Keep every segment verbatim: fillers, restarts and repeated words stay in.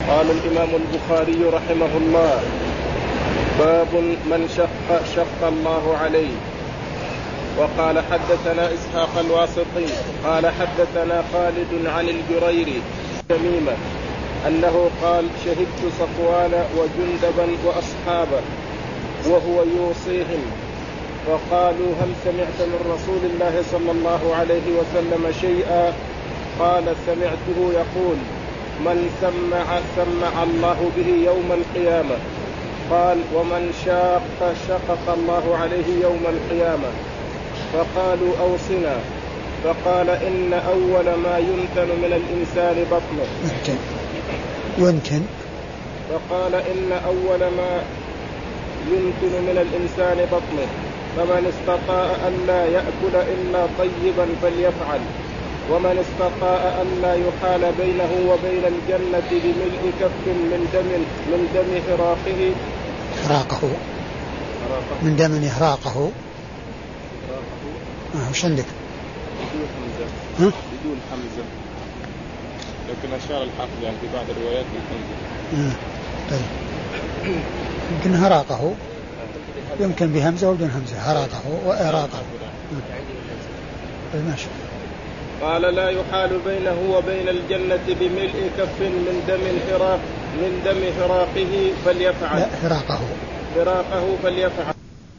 قال الإمام البخاري رحمه الله: باب من شق شق الله عليه. وقال حدثنا إسحاق الواسطي قال حدثنا خالد عن الجريري تميمة أنه قال: شهدت صفوان وجندبا وأصحابه وهو يوصيهم، فقالوا: هل سمعت من رسول الله صلى الله عليه وسلم شيئا؟ قال: سمعته يقول: من سمع سمع الله به يوم القيامة. قال: ومن شاق شقق الله عليه يوم القيامة. فقالوا: أوصنا. فقال: إن أول ما ينتن من الإنسان بطنه. ينتن. فقال: إن أول ما ينتن من الإنسان بطنه، فمن استطاع أن لا يأكل إلا طيبا فليفعل، ومن استطاع أن لا يحال بينه وبين الجنة بملء كف من دم من دم إراقه إحراقه من دم إحراقه. آه وش عندك؟ بدون حمزة. ها؟ بدون حمزة، لكن أشار الحافظ يعني في بعض الروايات بالحمزة. آه. طيب. يمكن هراقه، يمكن بهمزة وبدون همزة، هراقه وإراقه. ماشي. قال: لا يحال بينه وبين الجنة بملء كف من دم هراق من دم هراقه فليفعل. لا، هراقه هراقه فليفعل.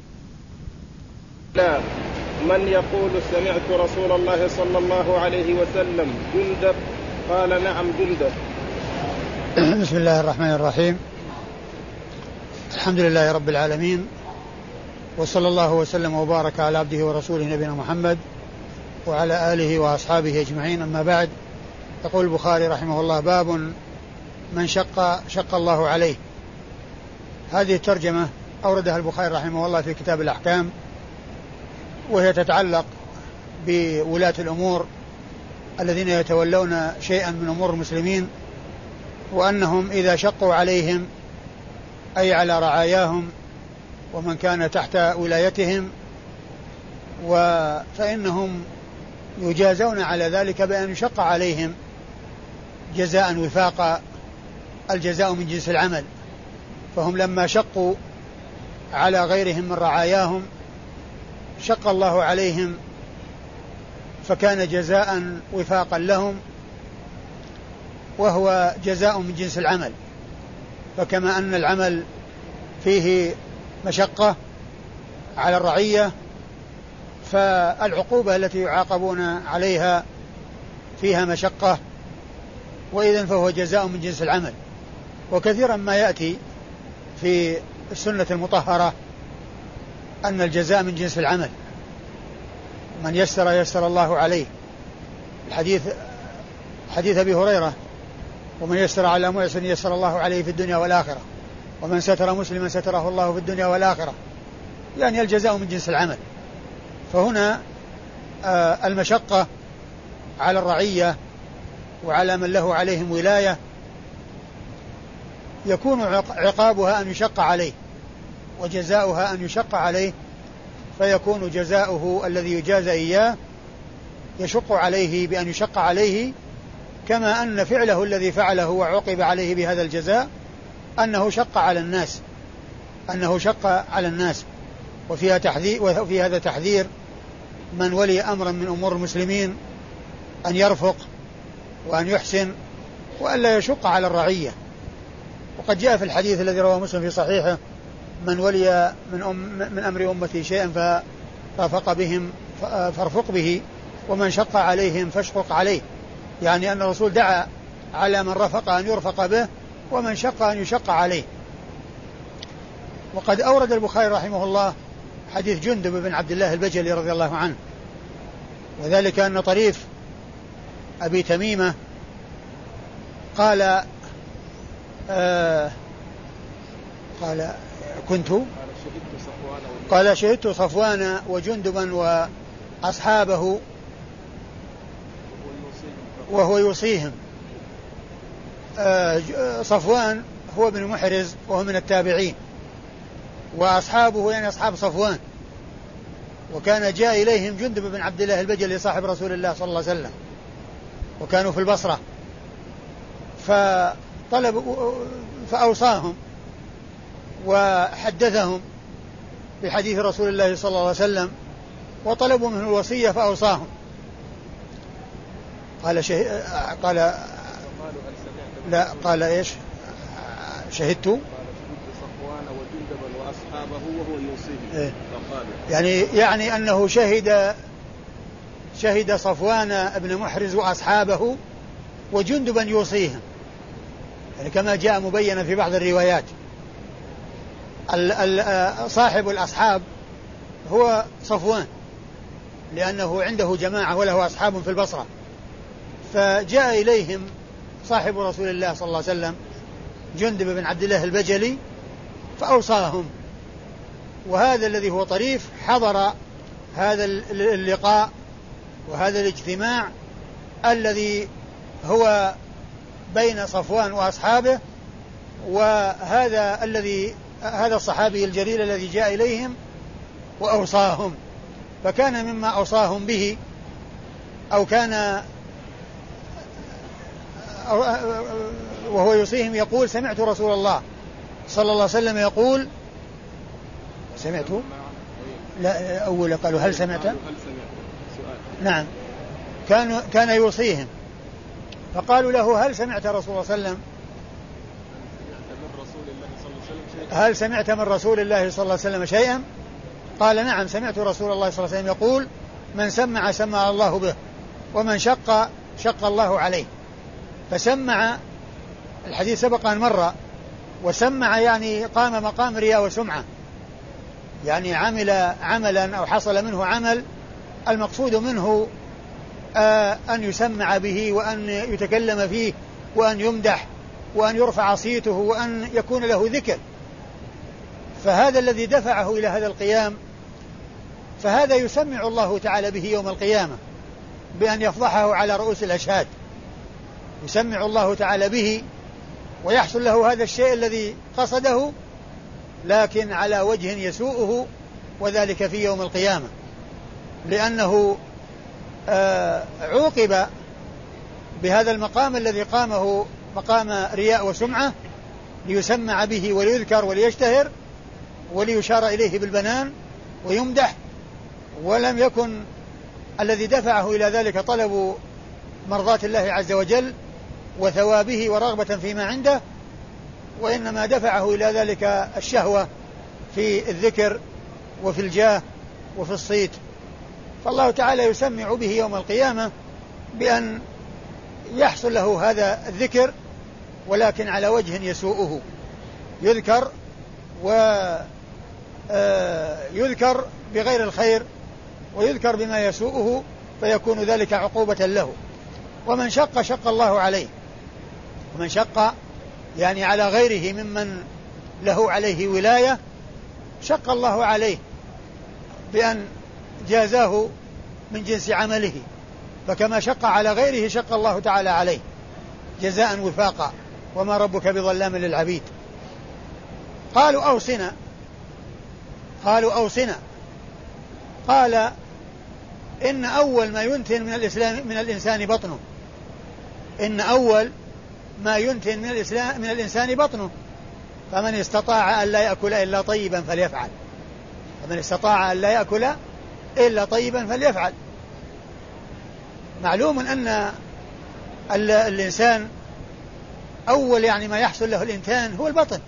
لا. من يقول: سمعت رسول الله صلى الله عليه وسلم جندب؟ قال: نعم جندب. بسم الله الرحمن الرحيم. الحمد لله رب العالمين، وصلى الله وسلم وبارك على عبده ورسوله نبينا محمد وعلى آله وأصحابه أجمعين. أما بعد، يقول البخاري رحمه الله: باب من شق شق الله عليه. هذه الترجمة أوردها البخاري رحمه الله في كتاب الأحكام، وهي تتعلق بولاة الأمور الذين يتولون شيئا من أمور المسلمين، وأنهم إذا شقوا عليهم أي على رعاياهم ومن كان تحت ولايتهم فإنهم يجازون على ذلك بأن يشق عليهم جزاء وفاقا، الجزاء من جنس العمل. فهم لما شقوا على غيرهم من رعاياهم شق الله عليهم، فكان جزاء وفاقا لهم، وهو جزاء من جنس العمل. فكما أن العمل فيه مشقة على الرعية، فالعقوبة التي يعاقبون عليها فيها مشقة، وإذن فهو جزاء من جنس العمل. وكثيرا ما يأتي في السنة المطهرة أن الجزاء من جنس العمل، من يسر يسر الله عليه. الحديث حديث أبي هريرة: ومن يسر على معسر يسر الله عليه في الدنيا والآخرة، ومن ستر مسلما ستره الله في الدنيا والآخرة، يعني الجزاء من جنس العمل. فهنا آه المشقة على الرعية وعلى من له عليهم ولاية يكون عقابها أن يشق عليه، وجزاؤها أن يشق عليه، فيكون جزاؤه الذي يجازى إياه يشق عليه بأن يشق عليه، كما أن فعله الذي فعله وعوقب عليه بهذا الجزاء أنه شق على الناس أنه شق على الناس وفيها تحذير، وفي هذا تحذير من ولي أمرا من أمور المسلمين أن يرفق وأن يحسن وألا يشق على الرعية. وقد جاء في الحديث الذي رواه مسلم في صحيحه: من ولي من, أم من أمر أمتي شيئا فرفق بهم فارفق به، ومن شق عليهم فاشقق عليه. يعني أن الرسول دعا على من رفق أن يرفق به، ومن شق أن يشق عليه. وقد أورد البخاري رحمه الله حديث جندب بن عبد الله البجلي رضي الله عنه، وذلك أن طريف أبي تميمة قال آه قال كنت قال شهدت صفوان وجندبا وأصحابه وهو يوصيهم. آه صفوان هو ابن محرز وهو من التابعين، وأصحابه يعني أصحاب صفوان، وكان جاء إليهم جندب بن عبد الله البجلي صاحب رسول الله صلى الله عليه وسلم، وكانوا في البصرة. طلب فأوصاهم وحدثهم بحديث رسول الله صلى الله عليه وسلم وطلبوا منه الوصية فأوصاهم. قال شه... قال لا قال إيش شهدت صفوان وجندبا وأصحابه وهو يوصيه إيه؟ يعني يعني أنه شهد شهد صفوان بن محرز وأصحابه وجندبا يوصيهم، يعني كما جاء مبينا في بعض الروايات. صاحب الأصحاب هو صفوان لأنه عنده جماعة وله أصحاب في البصرة، فجاء إليهم صاحب رسول الله صلى الله عليه وسلم جندب بن عبد الله البجلي فأوصاهم، وهذا الذي هو طريف حضر هذا اللقاء وهذا الاجتماع الذي هو بين صفوان وأصحابه، وهذا الذي هذا الصحابي الجليل الذي جاء إليهم وأوصاهم. فكان مما أوصاهم به أو كان وهو يوصيهم يقول سمعت رسول الله صلى الله عليه وسلم يقول سمعته لا أول قالوا هل سمعت نعم كان كان يوصيهم فقالوا له هل سمعت رسول الله صلى الله عليه وسلم هل سمعت من رسول الله صلى الله عليه وسلم شيئا؟ قال نعم سمعت رسول الله صلى الله عليه وسلم يقول من سمع سمع الله به ومن شق شق الله عليه. فسمع الحديث سبق أن مر، وسمع يعني قام مقام رياء وسمعة، يعني عمل عملا أو حصل منه عمل المقصود منه آه أن يسمع به وأن يتكلم فيه وأن يمدح وأن يرفع صيته وأن يكون له ذكر. فهذا الذي دفعه إلى هذا القيام، فهذا يسمع الله تعالى به يوم القيامة بأن يفضحه على رؤوس الأشهاد، يسمع الله تعالى به ويحصل له هذا الشيء الذي قصده لكن على وجه يسوءه، وذلك في يوم القيامة، لأنه آه عوقب بهذا المقام الذي قامه مقام رياء وسمعة ليسمع به وليذكر وليشتهر وليشار إليه بالبنان ويمدح، ولم يكن الذي دفعه إلى ذلك طلب مرضاة الله عز وجل وثوابه ورغبة فيما عنده، وإنما دفعه إلى ذلك الشهوة في الذكر وفي الجاه وفي الصيت. فالله تعالى يسمع به يوم القيامة بأن يحصل له هذا الذكر ولكن على وجه يسوءه، يذكر ويذكر بغير الخير ويذكر بما يسوءه فيكون ذلك عقوبة له. ومن شق شق الله عليه، ومن شق يعني على غيره ممن له عليه ولاية شق الله عليه بأن جازاه من جنس عمله، فكما شق على غيره شق الله تعالى عليه جزاء وفاقا وما ربك بظلام للعبيد. قالوا أوصنا قالوا أوصنا قال إن أول ما ينتن من الإسلام من الإنسان بطنه إن أول ما ينتن من الإسلام من الإنسان بطنه فمن استطاع أن لا يأكل إلا طيبا فليفعل فمن استطاع أن لا يأكل إلا طيبا فليفعل. معلوم أن الإنسان أول يعني ما يحصل له الإنتان هو البطن،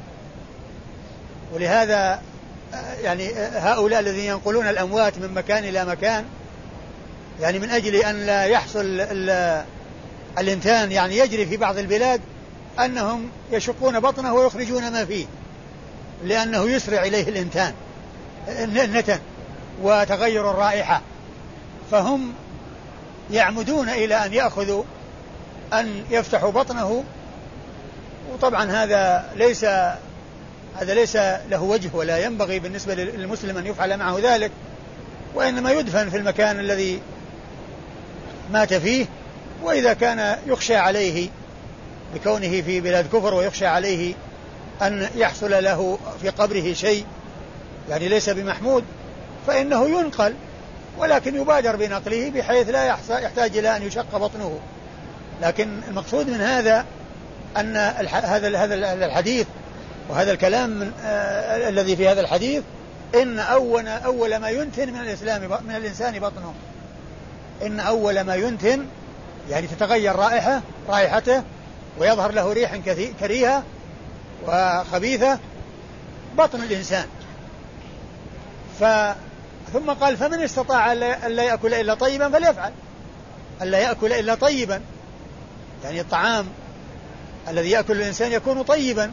ولهذا يعني هؤلاء الذين ينقلون الأموات من مكان إلى مكان يعني من أجل أن لا يحصل الإنتان يعني يجري في بعض البلاد أنهم يشقون بطنه ويخرجون ما فيه لأنه يسرع إليه الإنتان النتن وتغير الرائحة، فهم يعمدون إلى أن يأخذوا أن يفتحوا بطنه. وطبعا هذا ليس هذا ليس له وجه ولا ينبغي بالنسبة للمسلم أن يفعل معه ذلك، وإنما يدفن في المكان الذي مات فيه. وإذا كان يخشى عليه بكونه في بلاد كفر ويخشى عليه أن يحصل له في قبره شيء يعني ليس بمحمود فإنه ينقل، ولكن يبادر بنقله بحيث لا يحتاج إلى أن يشق بطنه. لكن المقصود من هذا أن هذا هذا الحديث وهذا الكلام من آه الذي في هذا الحديث إن أول أول ما ينتن من الإسلام من الإنسان بطنه. إن أول ما ينتن يعني تتغير رائحة رائحته ويظهر له ريح كريهة وخبيثة بطن الإنسان. ف ثم قال فمن استطاع أن لا يأكل إلا طيبا فليفعل. أن لا يأكل إلا طيبا يعني الطعام الذي يأكل الإنسان يكون طيبا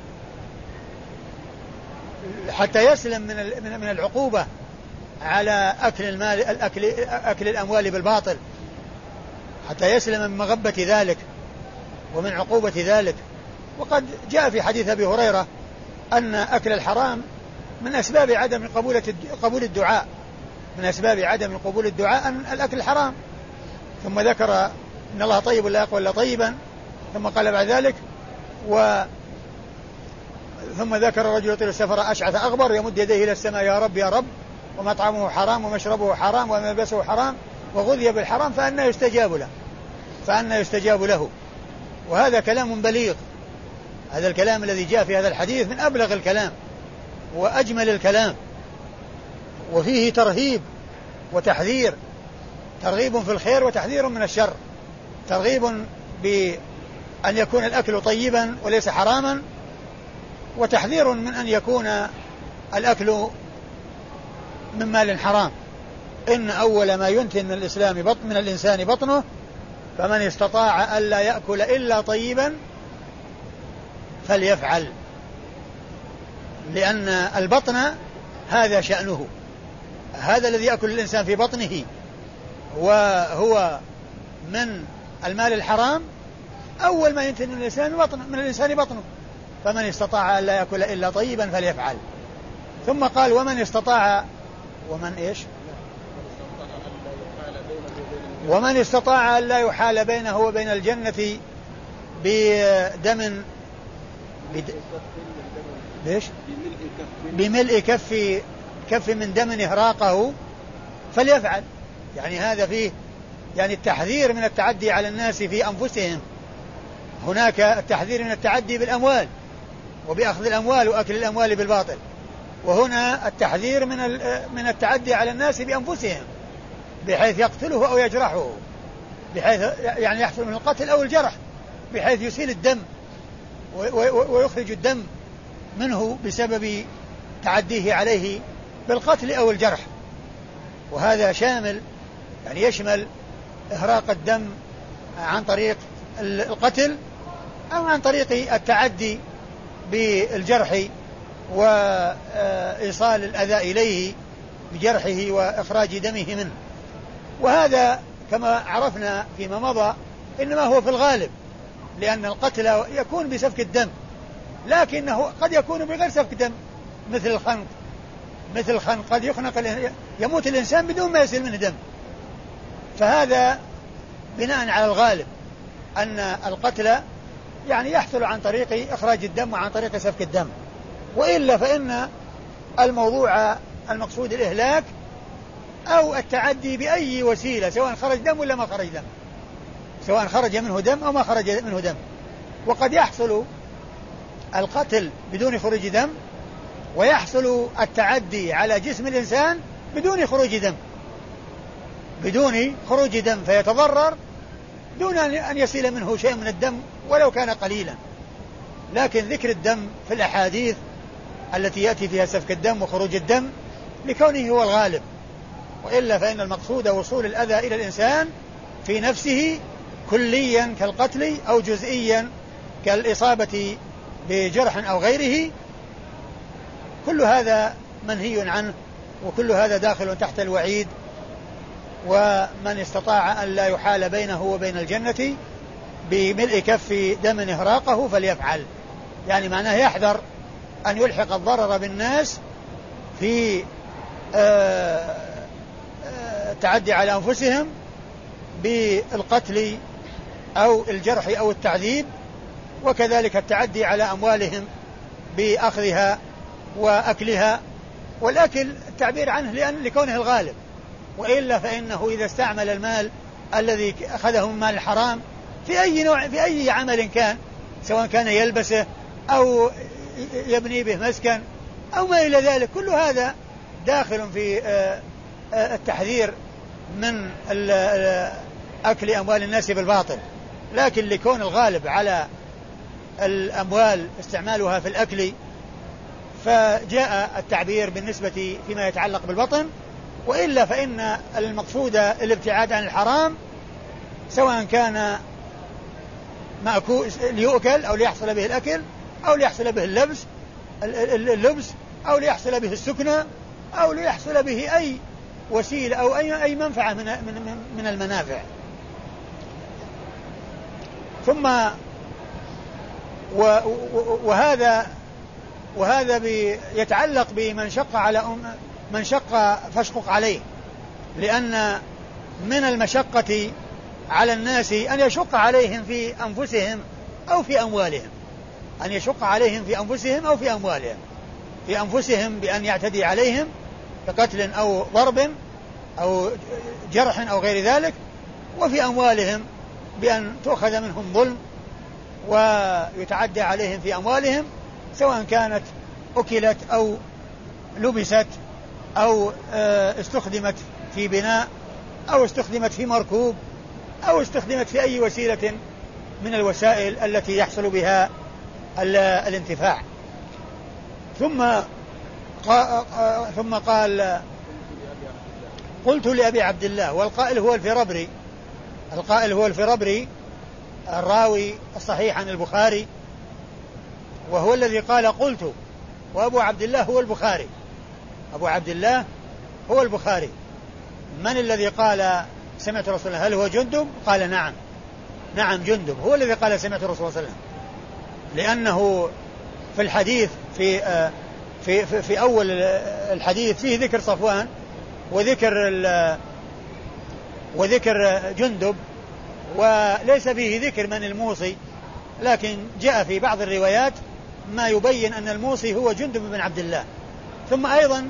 حتى يسلم من من العقوبة على أكل المال الأكل أكل الأموال بالباطل، حتى يسلم من مغبة ذلك ومن عقوبة ذلك. وقد جاء في حديث أبي هريرة أن أكل الحرام من أسباب عدم قبول الدعاء من أسباب عدم قبول الدعاء أن الأكل الحرام. ثم ذكر إن الله طيب لا يقبل إلا طيبا، ثم قال بعد ذلك و ثم ذكر رجل يطيل السفر أشعث أغبر يمد يديه إلى السماء يا رب يا رب ومطعمه حرام ومشربه حرام وملبسه حرام وغذي بالحرام فأنى يستجاب له فأنى يستجاب له. وهذا كلام بليغ. هذا الكلام الذي جاء في هذا الحديث من أبلغ الكلام وأجمل الكلام، وفيه ترهيب وتحذير، ترغيب في الخير وتحذير من الشر. ترغيب بأن يكون الأكل طيبا وليس حراما، وتحذير من أن يكون الأكل من مال حرام. إن أول ما ينتن من الإسلام بطن من الإنسان بطنه فمن استطاع ألا يأكل إلا طيبا فليفعل، لأن البطن هذا شأنه، هذا الذي يأكل الإنسان في بطنه وهو من المال الحرام أول ما ينتن من الإنسان بطن من الإنسان بطنه. فمن استطاع ألا يأكل إلا طيبا فليفعل. ثم قال ومن استطاع ومن إيش ومن استطاع ألا يحال بينه وبين الجنة بدم بد... ليش بملء كف كف من دم إهراقه فليفعل. يعني هذا فيه يعني التحذير من التعدي على الناس في أنفسهم. هناك التحذير من التعدي بالأموال وبأخذ الأموال وأكل الأموال بالباطل، وهنا التحذير من من التعدي على الناس بأنفسهم بحيث يقتله أو يجرحه، بحيث يعني يحصل من القتل أو الجرح بحيث يسيل الدم ويخرج الدم منه بسبب تعديه عليه بالقتل أو الجرح. وهذا شامل يعني يشمل إهراق الدم عن طريق القتل أو عن طريق التعدي بالجرح وإيصال الأذى إليه بجرحه وإخراج دمه منه. وهذا كما عرفنا فيما مضى إنما هو في الغالب، لأن القتل يكون بسفك الدم، لكنه قد يكون بغير سفك دم، مثل الخنق مثل الخنق قد يخنق يموت الإنسان بدون ما يسيل منه دم. فهذا بناء على الغالب أن القتل يعني يحصل عن طريق إخراج الدم وعن طريق سفك الدم، وإلا فإن الموضوع المقصود الإهلاك أو التعدي بأي وسيلة، سواء خرج دم ولا ما خرج دم، سواء خرج منه دم أو ما خرج منه دم. وقد يحصل القتل بدون خروج دم، ويحصل التعدي على جسم الإنسان بدون خروج دم بدون خروج دم فيتضرر دون أن يسيل منه شيء من الدم ولو كان قليلا. لكن ذكر الدم في الأحاديث التي يأتي فيها سفك الدم وخروج الدم لكونه هو الغالب، وإلا فإن المقصود وصول الأذى إلى الإنسان في نفسه كليا كالقتل أو جزئيا كالإصابة بجرح أو غيره. كل هذا منهي عنه، وكل هذا داخل تحت الوعيد. ومن استطاع أن لا يحال بينه وبين الجنة بملء كف دم إهراقه فليفعل، يعني معناه يحذر أن يلحق الضرر بالناس في التعدي على أنفسهم بالقتل أو الجرح أو التعذيب، وكذلك التعدي على أموالهم بأخذها وأكلها. والأكل التعبير عنه لأن لكونه الغالب، وإلا فإنه إذا استعمل المال الذي أخذه من مال الحرام في أي نوع في أي عمل كان سواء كان يلبسه أو يبني به مسكن أو ما إلى ذلك، كل هذا داخل في التحذير من أكل أموال الناس بالباطل. لكن لكون الغالب على الأموال استعمالها في الأكل فجاء التعبير بالنسبة فيما يتعلق بالبطن، وإلا فإن المقصود الابتعاد عن الحرام سواء كان مأكول ليؤكل أو ليحصل به الأكل أو ليحصل به اللبس اللبس أو ليحصل به السكنة أو ليحصل به أي وسيلة أو أي أي منفعة من من من المنافع. ثم وهذا وهذا يتعلق بمن شق على أم من شق فاشقق عليه، لأن من المشقة على الناس أن يشق عليهم في أنفسهم أو في أموالهم، أن يشق عليهم في أنفسهم أو في أموالهم. في أنفسهم بأن يعتدي عليهم بقتل أو ضرب أو جرح أو غير ذلك، وفي أموالهم بأن تؤخذ منهم ظلم ويتعدى عليهم في أموالهم، سواء كانت أكلت أو لبست أو استخدمت في بناء أو استخدمت في مركوب أو استخدمت في أي وسيلة من الوسائل التي يحصل بها الانتفاع. ثم ثم قال قلت لأبي عبد الله، والقائل هو الفربري، القائل هو الفربري الراوي الصحيح عن البخاري، وهو الذي قال قلت، وأبو عبد الله هو البخاري، أبو عبد الله هو البخاري. من الذي قال سمعت رسول الله؟ هل هو جندب؟ قال نعم نعم جندب هو الذي قال سمعت رسول الله صلى الله عليه وسلم، لأنه في الحديث في في في, في أول الحديث فيه ذكر صفوان وذكر وذكر جندب، وليس فيه ذكر من الموصي، لكن جاء في بعض الروايات ما يبين أن الموصي هو جندب بن عبد الله. ثم أيضا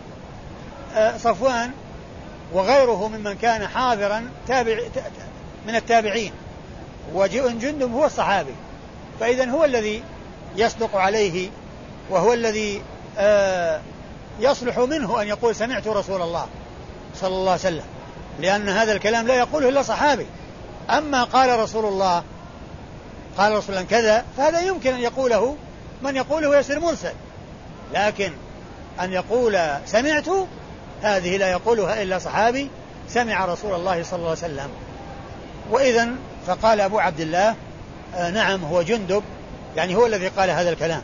صفوان وغيره ممن كان حاضرا تابع من التابعين، وجندب هو الصحابي، فإذا هو الذي يصدق عليه وهو الذي يصلح منه أن يقول سمعت رسول الله صلى الله عليه وسلم، لأن هذا الكلام لا يقوله إلا صحابي. أما قال رسول الله قال رسول الله كذا فهذا يمكن أن يقوله من يقوله يصير مرسل، لكن أن يقول سمعت هذه لا يقولها إلا صحابي سمع رسول الله صلى الله عليه وسلم. وإذن فقال أبو عبد الله آه نعم هو جندب، يعني هو الذي قال هذا الكلام.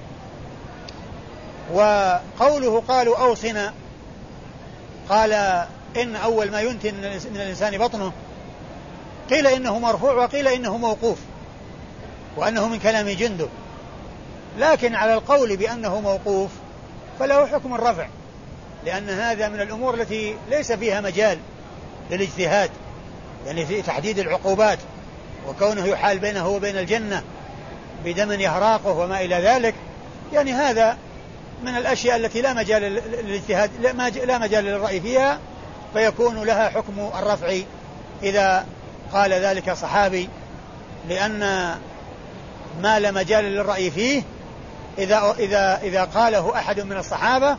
وقوله قالوا أوصنا، قال إن أول ما ينتن من الإنسان بطنه، قيل إنه مرفوع وقيل إنه موقوف وأنه من كلام جندب، لكن على القول بأنه موقوف فله حكم الرفع، لأن هذا من الأمور التي ليس فيها مجال للاجتهاد، يعني في تحديد العقوبات وكونه يحال بينه وبين الجنة بدم يهراقه وما إلى ذلك، يعني هذا من الأشياء التي لا مجال للاجتهاد لا مجال للرأي فيها، فيكون لها حكم الرفع إذا قال ذلك صحابي، لأن ما لا مجال للرأي فيه إذا, إذا, إذا قاله أحد من الصحابة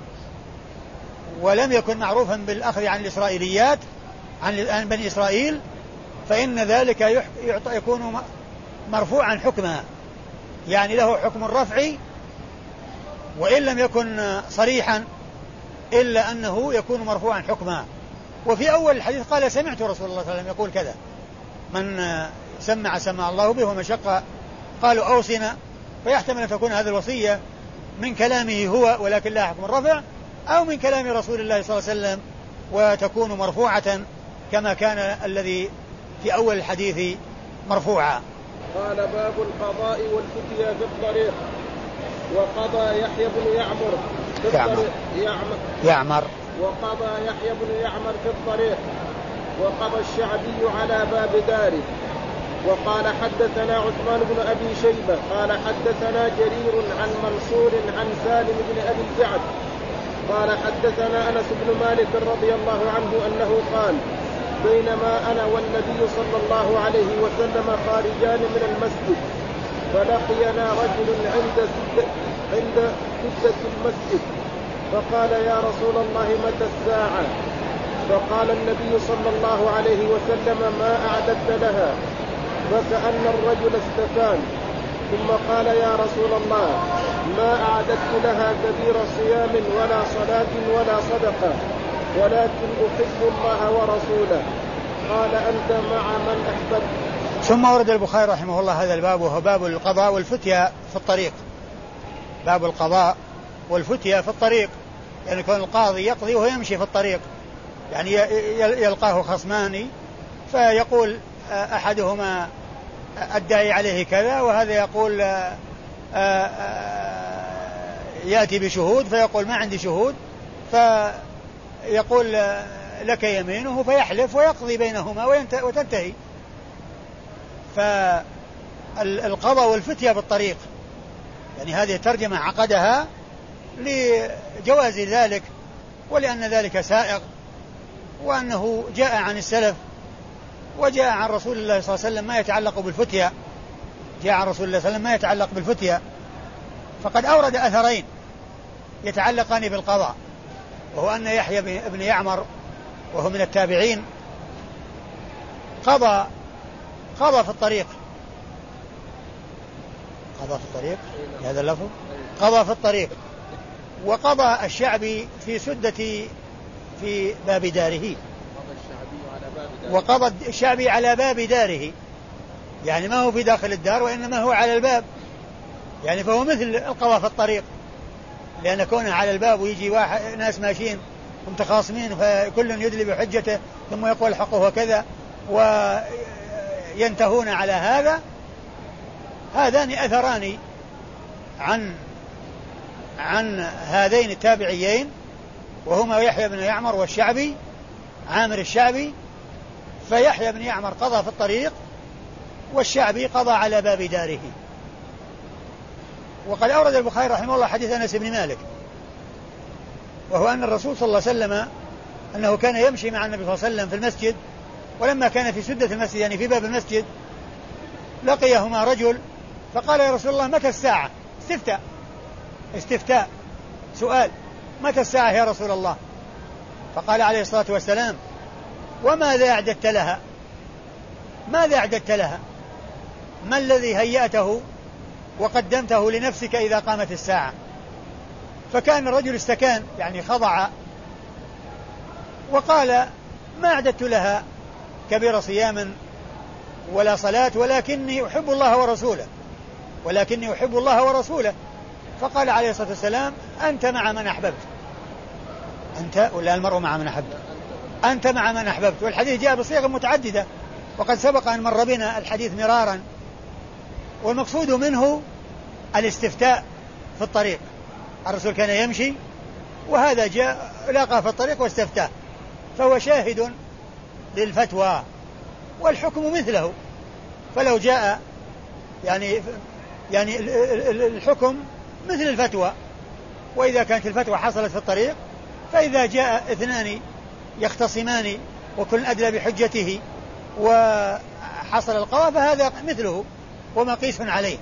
ولم يكن معروفا بالأخذ عن الإسرائيليات عن بني إسرائيل، فإن ذلك يكون مرفوعا حكما، يعني له حكم الرفع وإن لم يكن صريحا إلا أنه يكون مرفوعا حكما. وفي أول الحديث قال سمعت رسول الله صلى الله عليه وسلم يقول كذا، من سمع سمع الله به ومن شق قالوا أوصنا، فيحتمل أن تكون هذه الوصية من كلامه هو ولكن لا حكم الرفع، أو من كلام رسول الله صلى الله عليه وسلم وتكون مرفوعة كما كان الذي في أول الحديث مرفوعا. قال باب القضاء والفتيا في الطريق. وقضى يحيى بن يعمر في الطريق يعمر, يعمر وقضى يحيى بن يعمر في الطريق، وقضى الشعبي على باب داره. وقال حدثنا عثمان بن أبي شيبة قال حدثنا جرير عن منصور عن سالم بن أبي الجعد قال حدثنا أنس بن مالك رضي الله عنه أنه قال بينما أنا والنبي صلى الله عليه وسلم خارجان من المسجد فلقينا رجل عند سد عند سدة المسجد فقال يا رسول الله متى الساعة؟ فقال النبي صلى الله عليه وسلم ما أعددت لها؟ فكأن الرجل استفان ثم قال يا رسول الله ما أعددت لها كبير صيام ولا صلاة ولا صدقة ولكن أحب الله ورسوله. قال أنت مع من أحببت. ثم ورد البخاري رحمه الله هذا الباب وهو باب القضاء والفتيا في الطريق. باب القضاء والفتيا في الطريق، يعني كون القاضي يقضي وهو يمشي في الطريق، يعني يلقاه خصمان فيقول أحدهما أدعي عليه كذا وهذا يقول يأتي بشهود فيقول ما عندي شهود، فيقول لك يمينه فيحلف ويقضي بينهما وتنتهي. فالقضاء والفتيا بالطريق، يعني هذه الترجمة عقدها لجواز ذلك ولأن ذلك سائغ وأنه جاء عن السلف وجاء عن رسول الله صلى الله عليه وسلم ما يتعلق بالفتيا، جاء عن رسول الله صلى الله عليه وسلم ما يتعلق بالفتيا. فقد أورد أثرين يتعلقان بالقضاء، وهو أن يحيى بن يعمر وهو من التابعين قضى قضى في الطريق قضى في الطريق هذا اللفظ قضى في الطريق وقضى الشعبي في سدة في باب داره، وقضى الشعبي على باب داره، يعني ما هو في داخل الدار وإنما هو على الباب، يعني فهو مثل القضاء في الطريق، لأن كونه على الباب ويجي واحد ناس ماشيين متخاصمين فكل يدلي بحجته ثم يقول حقه وكذا وينتهون على هذا. هذان أثران عن عن هذين التابعيين وهما يحيى بن يعمر والشعبي عامر الشعبي. فيحيى بن يعمر قضى في الطريق والشعبي قضى على باب داره. وقد أورد البخاري رحمه الله حديث أنس بن مالك، وهو أن الرسول صلى الله عليه وسلم أنه كان يمشي مع النبي صلى الله عليه وسلم في المسجد، ولما كان في سدة المسجد يعني في باب المسجد لقيهما رجل فقال يا رسول الله متى الساعة؟ استفتاء استفتاء سؤال متى الساعة يا رسول الله؟ فقال عليه الصلاة والسلام وماذا أعددت لها؟ ماذا أعددت لها؟ ما الذي هيأته وقدمته لنفسك إذا قامت الساعة؟ فكان الرجل استكان يعني خضع وقال ما أعددت لها كبير صيام ولا صلاة ولكني أحب الله ورسوله ولكني أحب الله ورسوله. فقال عليه الصلاة والسلام أنت مع من أحببت. أنت ولا المرء مع من أحببت؟ أنت مع من أحببت. والحديث جاء بصيغ متعددة وقد سبق أن مر بنا الحديث مرارا، والمقصود منه الاستفتاء في الطريق. الرسول كان يمشي وهذا جاء لاقى في الطريق واستفتاه، فهو شاهد للفتوى والحكم مثله. فلو جاء يعني يعني الحكم مثل الفتوى، وإذا كانت الفتوى حصلت في الطريق فإذا جاء اثنان يختصمان وكل أدلى بحجته وحصل القضاء فهذا مثله ومقيس عليه.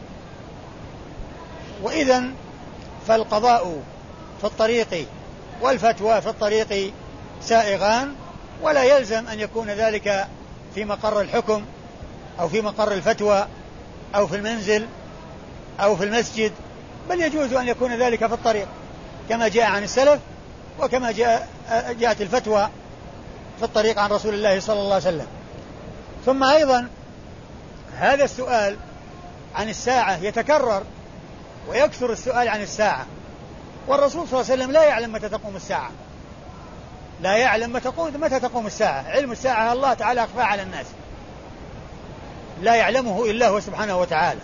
وإذن فالقضاء في الطريق والفتوى في الطريق سائغان، ولا يلزم أن يكون ذلك في مقر الحكم أو في مقر الفتوى أو في المنزل أو في المسجد، بل يجوز أن يكون ذلك في الطريق كما جاء عن السلف وكما جاء جاءت الفتوى في الطريق عن رسول الله صلى الله عليه وسلم. ثم أيضا هذا السؤال عن الساعة يتكرر ويكثر السؤال عن الساعة، والرسول صلى الله عليه وسلم لا يعلم متى تقوم الساعة، لا يعلم متى تقوم الساعة. علم الساعة الله تعالى أخفى على الناس، لا يعلمه إلا هو سبحانه وتعالى.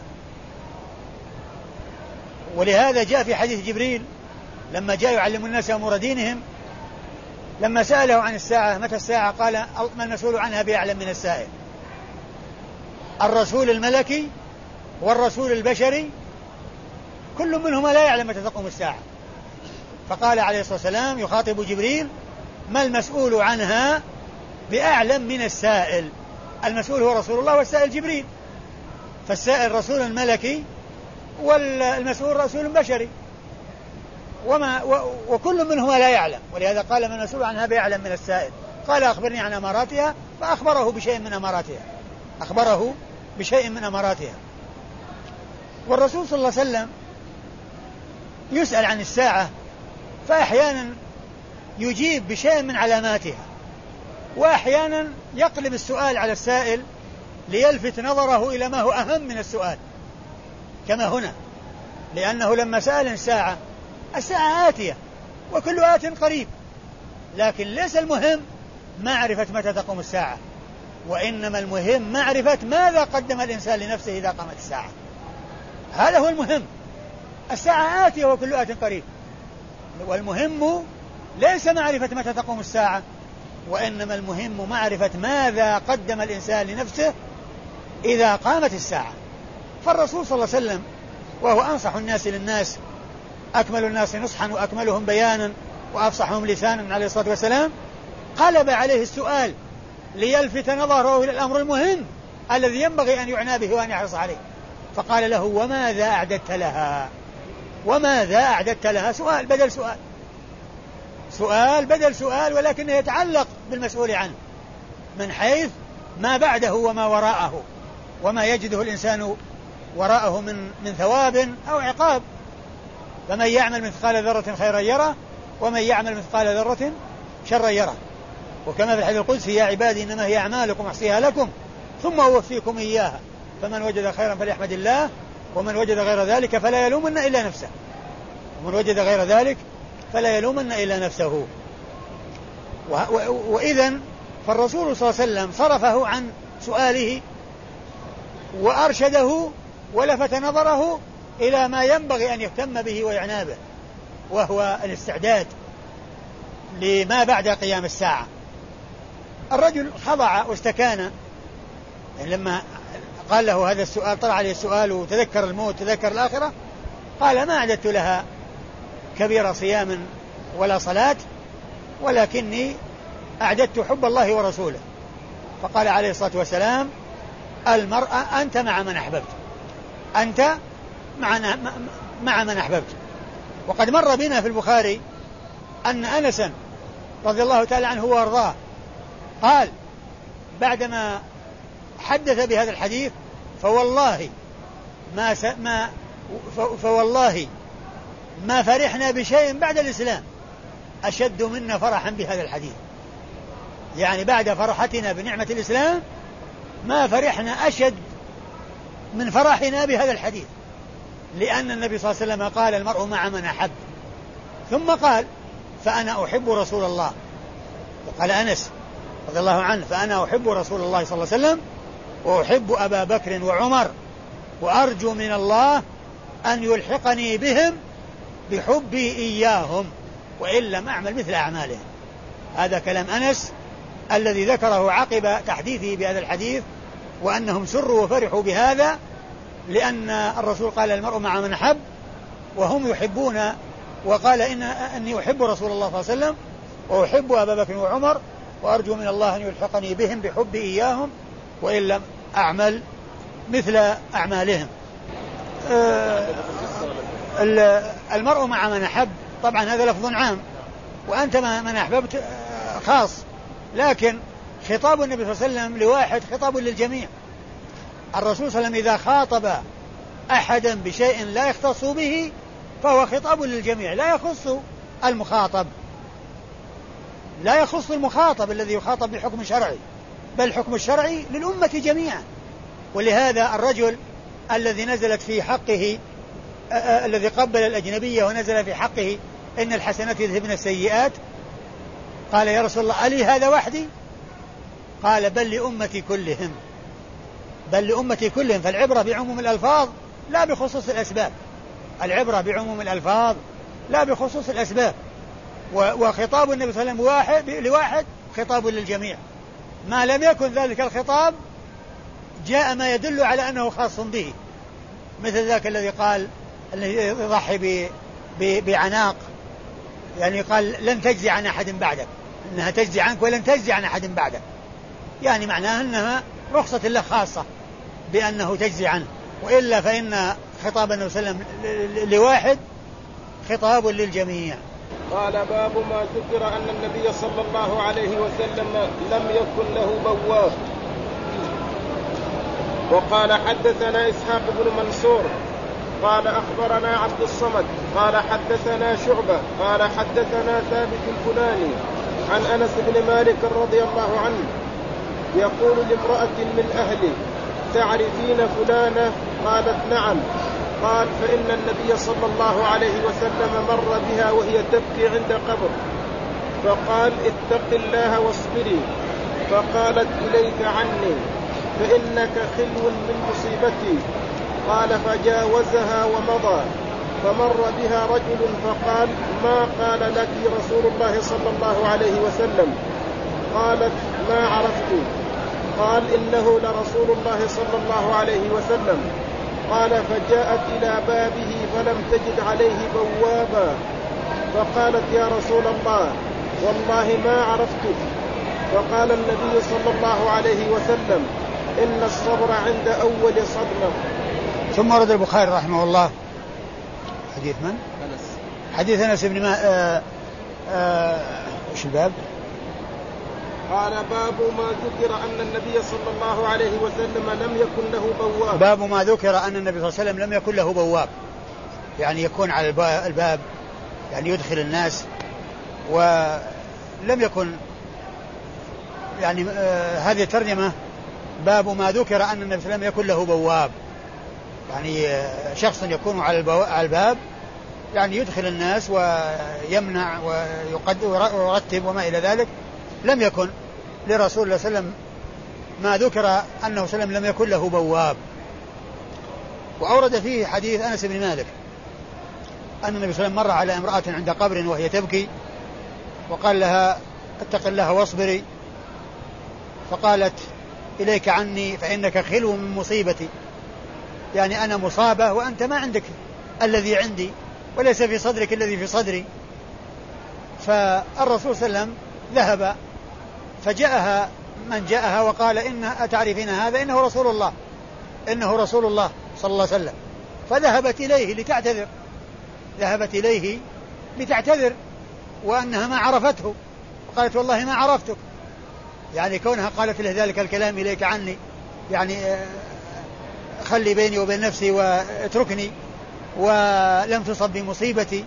ولهذا جاء في حديث جبريل لما جاء يعلم الناس أمور دينهم، لما سأله عن الساعة متى الساعة قال ما المسؤول عنها بأعلم من السائل. الرسول الملكي والرسول البشري كل منهما لا يعلم متى تقوم الساعة. فقال عليه الصلاة والسلام يخاطب جبريل ما المسؤول عنها بأعلم من السائل. المسؤول هو رسول الله والسائل جبريل، فالسائل رسول ملكي والمسؤول رسول بشري، وما وكل منهما لا يعلم، ولهذا قال من المسؤول عنها بيعلم من السائل. قال أخبرني عن أماراتها، فأخبره بشيء من أماراتها أخبره بشيء من أماراتها. والرسول صلى الله عليه وسلم يسأل عن الساعة، فأحيانا يجيب بشيء من علاماتها، وأحيانا يقلب السؤال على السائل ليلفت نظره إلى ما هو أهم من السؤال، كما هنا، لأنه لما سأل الساعة، الساعة آتية وكل آت قريب، لكن ليس المهم معرفة متى تقوم الساعة، وإنما المهم معرفة ماذا قدم الإنسان لنفسه إذا قامت الساعة. هذا هو المهم. الساعة آتية وكل آت قريب، والمهم ليس معرفة متى تقوم الساعة، وإنما المهم معرفة ماذا قدم الإنسان لنفسه إذا قامت الساعة. فالرسول صلى الله عليه وسلم وهو أنصح الناس للناس، أكمل الناس نصحا وأكملهم بيانا وأفصحهم لسانا عليه الصلاة والسلام، قلب عليه السؤال ليلفت نظره إلى الأمر المهم الذي ينبغي أن يعنى به وأن يحرص عليه، فقال له: وماذا أعددت لها؟ وماذا أعددت لها؟ سؤال بدل سؤال، سؤال بدل سؤال، ولكنه يتعلق بالمسؤول عنه من حيث ما بعده وما وراءه، وما يجده الإنسان وراءه من من ثواب أو عقاب. فمن يعمل مثقال ذرة خيرا يره، ومن يعمل مثقال ذرة شرا يره. وكما في الحديث القدسي: يا عبادي إنما هي أعمالكم أحصيها لكم ثم أوفيكم إياها، فمن وجد خيرا فليحمد الله، ومن وجد غير ذلك فلا يلومن إلا نفسه ومن وجد غير ذلك فلا يلومن إلا نفسه. وإذن فالرسول صلى الله عليه وسلم صرفه عن سؤاله وأرشده ولفت نظره إلى ما ينبغي أن يهتم به ويعنى به، وهو الاستعداد لما بعد قيام الساعة. الرجل خضع واستكان لما قال له هذا السؤال، طلع عليه السؤال وتذكر الموت تذكر الآخرة، قال: ما أعددت لها كبير صيام ولا صلاة، ولكني أعددت حب الله ورسوله. فقال عليه الصلاة والسلام: المرأة أنت مع من أحببت، أنت مع, مع من أحببت. وقد مر بنا في البخاري أن أنسا رضي الله تعالى عنه وارضاه قال بعدما حدث بهذا الحديث: فوالله ما, س... ما ف... فوالله ما فرحنا بشيء بعد الإسلام أشد منا فرحا بهذا الحديث. يعني بعد فرحتنا بنعمة الإسلام ما فرحنا أشد من فرحنا بهذا الحديث، لأن النبي صلى الله عليه وسلم قال: المرء مع من أحب، ثم قال: فأنا أحب رسول الله. وقال أنس رضي الله عنه: فأنا أحب رسول الله صلى الله عليه وسلم، وأحب أبا بكر وعمر، وأرجو من الله أن يلحقني بهم بحبي إياهم وإن لم أعمل مثل أعمالهم. هذا كلام أنس الذي ذكره عقب تحديثه بهذا الحديث، وأنهم سروا وفرحوا بهذا، لأن الرسول قال: المرء مع من أحب، وهم يحبون، وقال: إن أني أحب رسول الله صلى الله عليه وسلم، وأحب أبا بكر وعمر، وأرجو من الله أن يلحقني بهم بحبي إياهم وإن لم أعمل مثل أعمالهم. آه المرء مع من أحب، طبعا هذا لفظ عام، وأنت مع من أحببت خاص، لكن خطاب النبي صلى الله عليه وسلم لواحد خطاب للجميع. الرسول صلى الله عليه وسلم إذا خاطب أحدا بشيء لا يختص به فهو خطاب للجميع، لا يخص المخاطب، لا يخص المخاطب الذي يخاطب بحكم شرعي، بل الحكم الشرعي للأمة جميعا. ولهذا الرجل الذي نزلت في حقه الذي قبل الأجنبية ونزل في حقه إن الحسنات يذهبن السيئات، قال: يا رسول الله ألي هذا وحدي؟ قال: بل لأمتي كلهم، بل لأمتي كلهم. فالعبرة بعموم الألفاظ لا بخصوص الأسباب، العبرة بعموم الألفاظ لا بخصوص الأسباب. وخطاب النبي صلى الله عليه وسلم واحد لواحد خطاب للجميع، ما لم يكن ذلك الخطاب جاء ما يدل على أنه خاص به، مثل ذاك الذي قال الذي يضحي بعناق، يعني قال: لن تجزي عن أحد بعدك، إنها تجزي عنك ولن تجزي عن أحد بعدك، يعني معناها أنها رخصة الله خاصة بأنه تجزي عنه، وإلا فإن خطاب النبي صلى الله عليه وسلم لواحد خطاب للجميع. قال باب ما ذكر أن النبي صلى الله عليه وسلم لم يكن له بواب. وقال حدثنا إسحاق بن منصور قال أخبرنا عبد الصمد قال حدثنا شعبة قال حدثنا ثابت البناني عن أنس بن مالك رضي الله عنه يقول لامرأة من أهله تعرفين فلانة؟ قالت نعم. قال فإن النبي صلى الله عليه وسلم مر بها وهي تبكي عند قبر فقال اتق الله واصبري، فقالت إليك عني فإنك خلو من مصيبتي. قال فجاوزها ومضى فمر بها رجل فقال ما قال لك رسول الله صلى الله عليه وسلم؟ قالت ما عرفت. قال إنه لرسول الله صلى الله عليه وسلم. قال فجاءت إلى بابه فلم تجد عليه بوابا فقالت يا رسول الله والله ما عرفتك. فقال النبي صلى الله عليه وسلم إن الصبر عند أول صدمة. ثم ورد البخاري رحمه الله حديث من؟ أنس. حديث أنس بن ما آه آه إيش الباب؟ قال باب ما ذكر أن النبي صلى الله عليه وسلم لم يكن له بواب. باب ما ذكر أن النبي صلى الله عليه وسلم لم يكن له بواب، يعني يكون على الباب يعني يدخل الناس، ولم يكن يعني آه هذه الترجمة باب ما ذكر أن النبي صلى الله عليه وسلم يكن له بواب، يعني آه شخص يكون على الباب يعني يدخل الناس ويمنع ويرتب وما إلى ذلك. لم يكن لرسول الله صلى الله عليه وسلم ما ذكر أنه صلى الله عليه وسلم لم يكن له بواب. وأورد فيه حديث أنس بن مالك أن النبي صلى الله عليه وسلم مر على امرأة عند قبر وهي تبكي وقال لها اتق الله واصبري، فقالت إليك عني فإنك خلو من مصيبتي، يعني أنا مصابة وأنت ما عندك الذي عندي وليس في صدرك الذي في صدري. فالرسول صلى الله عليه وسلم ذهب فجاءها من جاءها وقال إن أتعرفين هذا؟ إنه رسول الله إنه رسول الله صلى الله عليه وسلم. فذهبت إليه لتعتذر ذهبت إليه لتعتذر وأنها ما عرفته، قالت والله ما عرفتك، يعني كونها قالت له ذلك الكلام إليك عني يعني خلي بيني وبين نفسي واتركني ولم تصب بمصيبتي،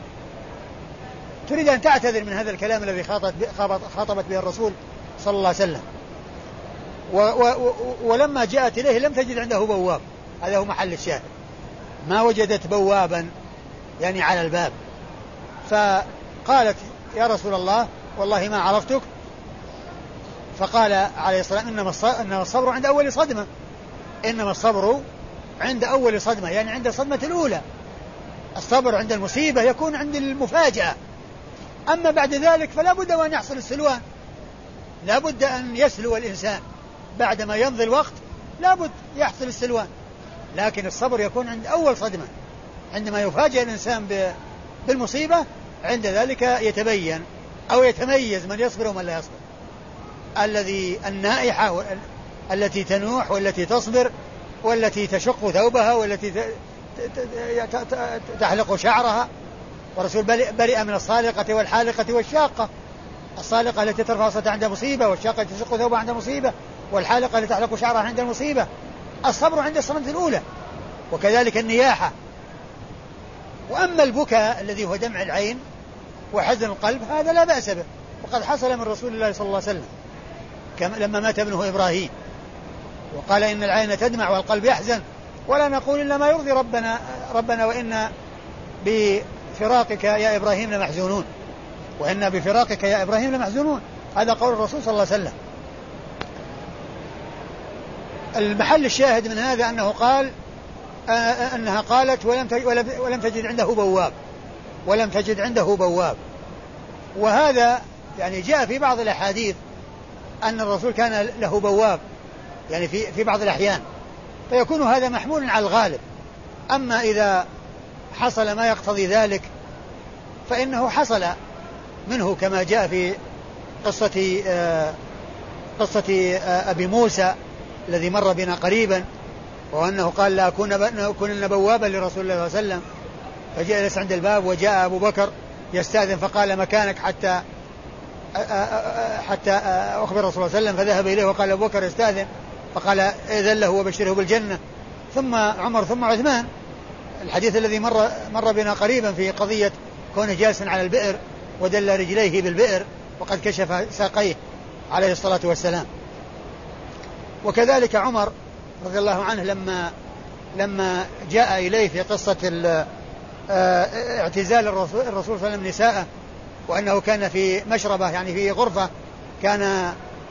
تريد أن تعتذر من هذا الكلام الذي خاطبت به الرسول صلى الله عليه وسلم. و و ولما جاءت إليه لم تجد عنده بواب، هذا هو محل الشاهد، ما وجدت بوابا يعني على الباب. فقالت يا رسول الله والله ما عرفتك. فقال عليه الصلاة والسلام إنما الصبر عند أول صدمة إنما الصبر عند أول صدمة، يعني عند الصدمة الأولى. الصبر عند المصيبة يكون عند المفاجأة، أما بعد ذلك فلا بد أن يحصل السلوان، لا بد أن يسلو الإنسان بعدما يمضي الوقت، لا بد يحصل السلوان. لكن الصبر يكون عند أول صدمة، عندما يفاجأ الإنسان بالمصيبة عند ذلك يتبين أو يتميز من يصبر ومن لا يصبر. الذي النائحة التي تنوح والتي تصبر والتي تشق ثوبها والتي تحلق شعرها، ورسول برئ من الصالقة والحالقة والشاقة. الصالقة التي ترفع صوتها عند مصيبة، والشاقة التي تشق ثوبها عند مصيبة، والحالقة التي تحلق شعرها عند المصيبة. الصبر عند الصدمة الأولى، وكذلك النياحة. وأما البكاء الذي هو دمع العين وحزن القلب هذا لا بأس به، وقد حصل من رسول الله صلى الله عليه وسلم لما مات ابنه إبراهيم وقال إن العين تدمع والقلب يحزن ولا نقول إلا ما يرضي ربنا ربنا وإنا بفراقك يا إبراهيم لمحزونون وإنا بفراقك يا إبراهيم لمحزونون. هذا قول الرسول صلى الله عليه وسلم. المحل الشاهد من هذا أنه قال أنها قالت ولم ولم تجد عنده بواب ولم تجد عنده بواب. وهذا يعني جاء في بعض الأحاديث أن الرسول كان له بواب يعني في في بعض الأحيان، فيكون هذا محمول على الغالب. أما إذا حصل ما يقتضي ذلك فإنه حصل منه كما جاء في قصة آه قصة آه أبي موسى الذي مر بنا قريبا وأنه قال لا أكون بوابا لرسول الله صلى الله عليه وسلم، فجلس عند الباب وجاء أبو بكر يستأذن فقال مكانك حتى حتى أخبر رسول الله صلى الله عليه وسلم، فذهب إليه وقال أبو بكر يستأذن فقال إذن له وبشره بالجنة، ثم عمر ثم عثمان. الحديث الذي مر مر بنا قريبا في قضية كونه جالسا على البئر ودل رجليه بالبئر وقد كشف ساقيه عليه الصلاة والسلام. وكذلك عمر رضي الله عنه لما لما جاء إليه في قصة اعتزال الرسول صلى الله عليه وسلم نساءه، وأنه كان في مشربة يعني في غرفة كان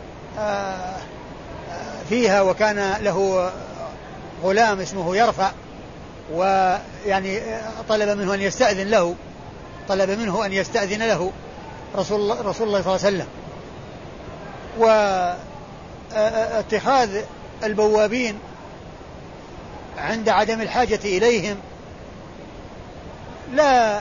فيها وكان له غلام اسمه يرفع، ويعني طلب منه أن يستأذن له طلب منه أن يستأذن له رسول الله, رسول الله صلى الله عليه وسلم. واتخاذ البوابين عند عدم الحاجة إليهم لا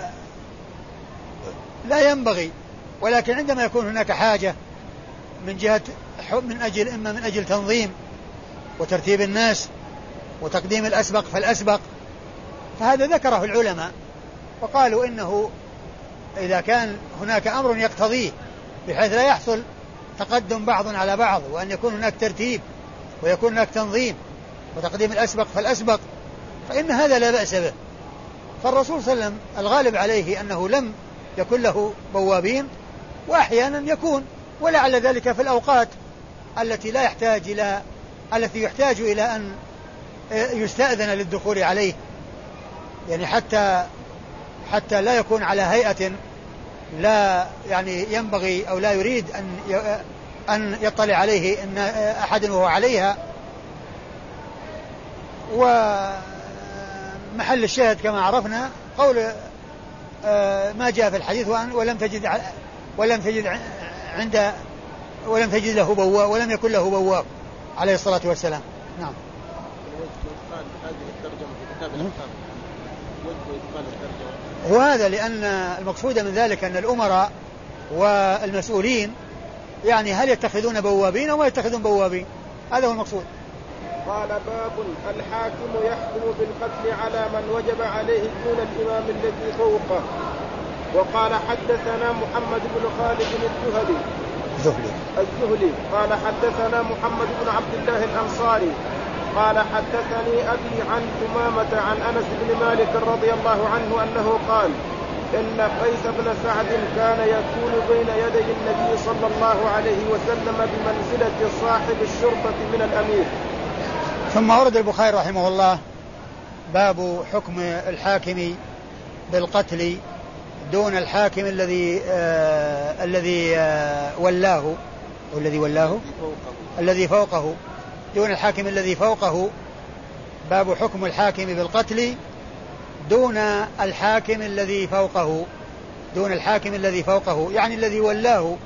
لا ينبغي، ولكن عندما يكون هناك حاجة من جهة من أجل إما من أجل تنظيم وترتيب الناس وتقديم الأسبق فالأسبق، فهذا ذكره العلماء وقالوا إنه إذا كان هناك أمر يقتضيه بحيث لا يحصل تقدم بعض على بعض، وأن يكون هناك ترتيب ويكون هناك تنظيم وتقديم الأسبق فالأسبق، فإن هذا لا بأس به. فالرسول صلى الله عليه وسلم الغالب عليه أنه لم يكن له بوابين، وأحيانا يكون، ولعل ذلك في الأوقات التي لا يحتاج إلى التي يحتاج إلى أن يستأذن للدخول عليه، يعني حتى حتى لا يكون على هيئة لا يعني ينبغي أو لا يريد أن أن يطلع عليه إن أحد وهو عليها. ومحل الشاهد كما عرفنا قول ما جاء في الحديث ولم تجد ولم تجد عند ولم تجد له بواب ولم يكن له بواب عليه الصلاة والسلام. نعم. وهذا لأن المقصود من ذلك أن الأمراء والمسؤولين يعني هل يتخذون بوابين أو ما يتخذون بوابين، هذا هو المقصود. قال باب الحاكم يحكم بالقتل على من وجب عليه دون الإمام الذي فوقه. وقال حدثنا محمد بن خالد الزهلي الزهلي الزهلي قال حدثنا محمد بن عبد الله الأنصاري قال حدثني أبي عن ثمامة عن أنس بن مالك رضي الله عنه أنه قال إن قيس بن سعد كان يكون بين يدي النبي صلى الله عليه وسلم بمنزلة صاحب الشرطة من الأمير. ثم ورد البخاري رحمه الله باب حكم الحاكم بالقتل دون الحاكم الذي آه الذي آه ولاه والذي ولاه الذي فوقه دون الحاكم الذي فوقه. باب حكم الحاكم بالقتل دون الحاكم الذي فوقه دون الحاكم الذي فوقه يعني الذي ولاه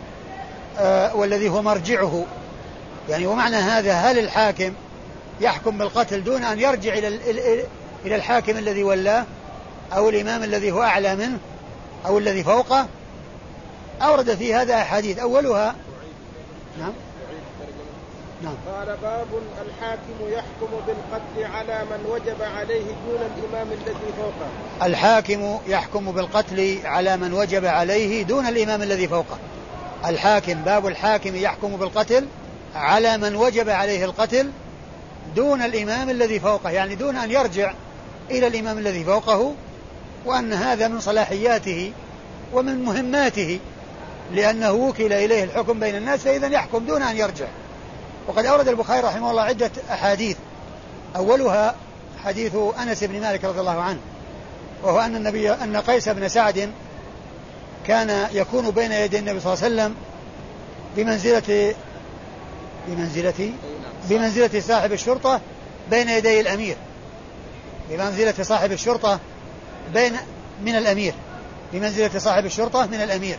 آه والذي هو مرجعه. يعني ومعنى هذا هل الحاكم يحكم بالقتل دون أن يرجع إلى إلى الحاكم الذي ولاه أو الإمام الذي هو أعلى منه أو الذي فوقه؟ أورد في هذا أحاديث أولها نعم نعم. قال باب الحاكم يحكم بالقتل على من وجب عليه دون الإمام الذي فوقه. الحاكم يحكم بالقتل على من وجب عليه دون الإمام الذي فوقه. الحاكم باب الحاكم يحكم بالقتل على من وجب عليه القتل دون الإمام الذي فوقه، يعني دون أن يرجع إلى الإمام الذي فوقه، وأن هذا من صلاحياته ومن مهماته لأنه وكل إليه الحكم بين الناس، فإذا يحكم دون أن يرجع. وقد أورد البخاري رحمه الله عدة أحاديث أولها حديث أنس بن مالك رضي الله عنه، وهو أن النبي أن قيس بن سعد كان يكون بين يدي النبي صلى الله عليه وسلم بمنزلة بمنزلة بمنزلة صاحب الشرطة بين يدي الأمير، بمنزلة صاحب الشرطة بين من الأمير بمنزلة صاحب الشرطة من الأمير.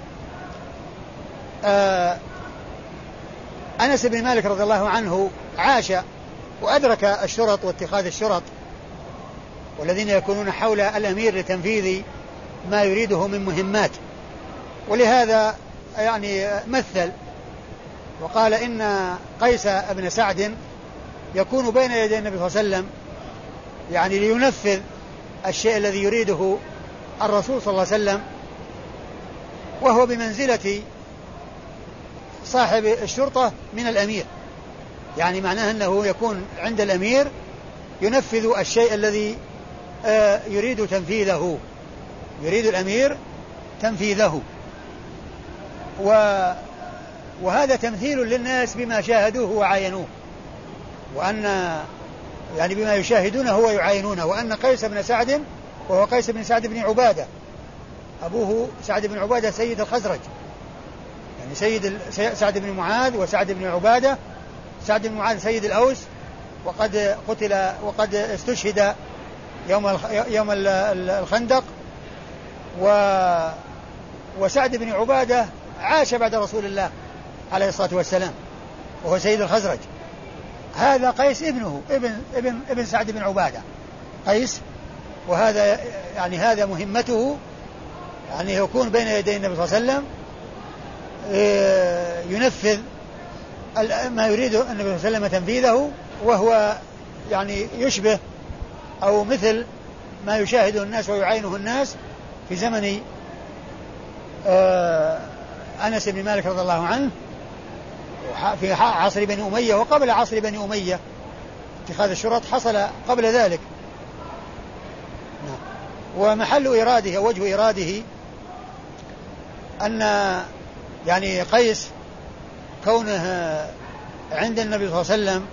آه أنس بن مالك رضي الله عنه عاش وأدرك الشرط واتخاذ الشرط والذين يكونون حول الأمير لتنفيذ ما يريده من مهمات، ولهذا يعني مثل وقال إن قيس بن سعد يكون بين يدي النبي صلى الله عليه وسلم يعني لينفذ الشيء الذي يريده الرسول صلى الله عليه وسلم، وهو بمنزلة صاحب الشرطة من الأمير، يعني معناه أنه يكون عند الأمير ينفذ الشيء الذي يريد تنفيذه، يريد الأمير تنفيذه. وهذا تمثيل للناس بما شاهدوه وعاينوه، وأن يعني بما يشاهدونه ويعاينونه، وأن قيس بن سعد وهو قيس بن سعد بن عبادة أبوه سعد بن عبادة سيد الخزرج، يعني سيد سعد بن معاذ وسعد بن عبادة. سعد بن معاذ سيد الأوس، وقد قتل وقد استشهد يوم يوم الخندق، و وسعد بن عبادة عاش بعد رسول الله عليه الصلاة والسلام وهو سيد الخزرج. هذا قيس ابنه ابن ابن ابن سعد بن عبادة قيس، وهذا يعني هذا مهمته، يعني يكون بين يدي النبي صلى الله عليه وسلم ينفذ ما يريد النبي صلى الله عليه وسلم تنفيذه، وهو يعني يشبه أو مثل ما يشاهده الناس ويعاينه الناس في زمن أنس بن مالك رضي الله عنه في عصر بني أمية وقبل عصر بني أمية. اتخاذ الشرط حصل قبل ذلك. ومحل إراده ووجه إراده أن يعني قيس كونه عند النبي صلى الله عليه وسلم،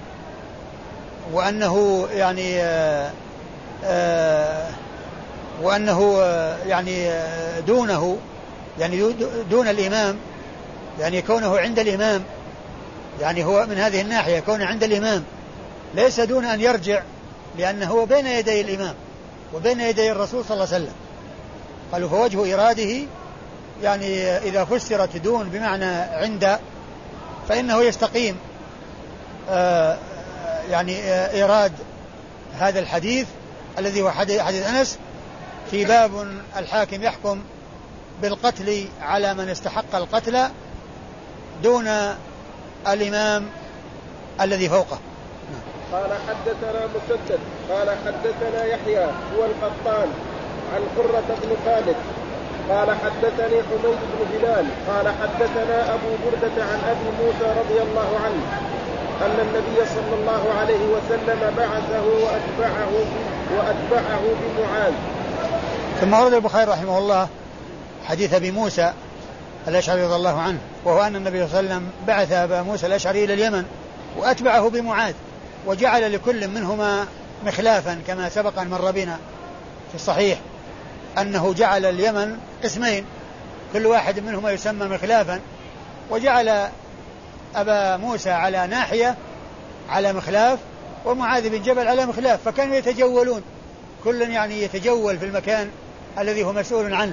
وأنه يعني آآ آآ وأنه يعني دونه يعني دون الإمام، يعني كونه عند الإمام، يعني هو من هذه الناحية كونه عند الإمام ليس دون أن يرجع، لأنه هو بين يدي الإمام وبين يدي الرسول صلى الله عليه وسلم. قالوا فوجه إراده يعني إذا فسرت دون بمعنى عند فإنه يستقيم آه يعني آه إيراد هذا الحديث الذي هو حديث أنس في باب الحاكم يحكم بالقتل على من استحق القتل دون الإمام الذي فوقه. قال حدثنا مسدد قال حدثنا يحيى هو القطان عن قرة بن خالد قال حدثني حميد بن هلال قال حدثنا أبو بردة عن أبي موسى رضي الله عنه أن النبي صلى الله عليه وسلم بعثه وأتبعه وأتبعه بمعاذ. ثم ورد البخاري رحمه الله حديث أبي موسى الأشعري رضي الله عنه، وهو أن النبي صلى الله عليه وسلم بعث أبا موسى الأشعري إلى اليمن وأتبعه بمعاذ، وجعل لكل منهما مخلافا كما سبق أن مر بنا في الصحيح أنه جعل اليمن قسمين كل واحد منهما يسمى مخلافا، وجعل أبا موسى على ناحية على مخلاف ومعاذ بن جبل على مخلاف، فكانوا يتجولون كل يعني يتجول في المكان الذي هو مسؤول عنه.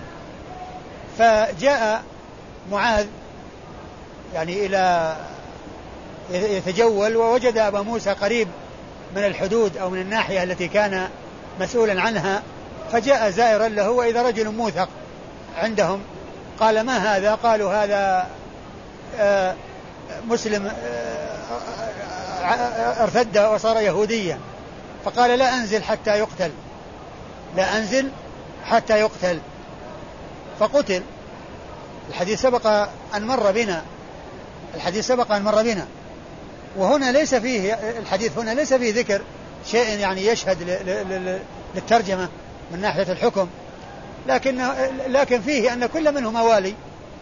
فجاء معاذ يعني إلى يتجول ووجد أبا موسى قريب من الحدود أو من الناحية التي كان مسؤولا عنها، فجاء زائرا له وإذا رجل موثق عندهم. قال ما هذا؟ قالوا هذا آه مسلم آه ارتد وصار يهوديا. فقال لا أنزل حتى يقتل، لا أنزل حتى يقتل، فقتل. الحديث سبق أن مر بنا الحديث سبق أن مر بنا وهنا ليس فيه الحديث هنا ليس فيه ذكر شيء يعني يشهد للترجمة من ناحية الحكم، لكن لكن فيه أن كل منهما والي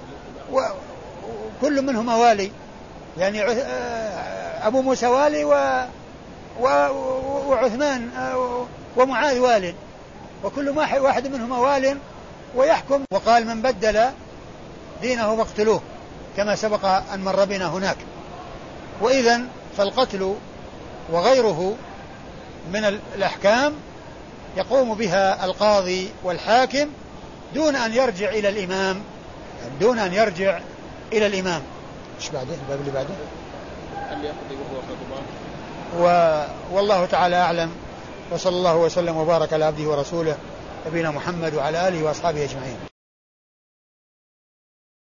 وكل منهما والي، يعني أبو موسى والي و وعثمان ومعاذ وال، وكل واحد منهما وال ويحكم. وقال من بدل دينه فاقتلوه كما سبق أن مر بنا هناك. وإذن فالقتل وغيره من الأحكام يقوم بها القاضي والحاكم دون أن يرجع إلى الإمام دون أن يرجع إلى الإمام. إيش بعده؟ الباب اللي بعده هل يقضي وهو غضبان؟ و... والله تعالى أعلم، وصلى الله وسلم وبارك على عبده ورسوله نبينا محمد وعلى آله وأصحابه أجمعين.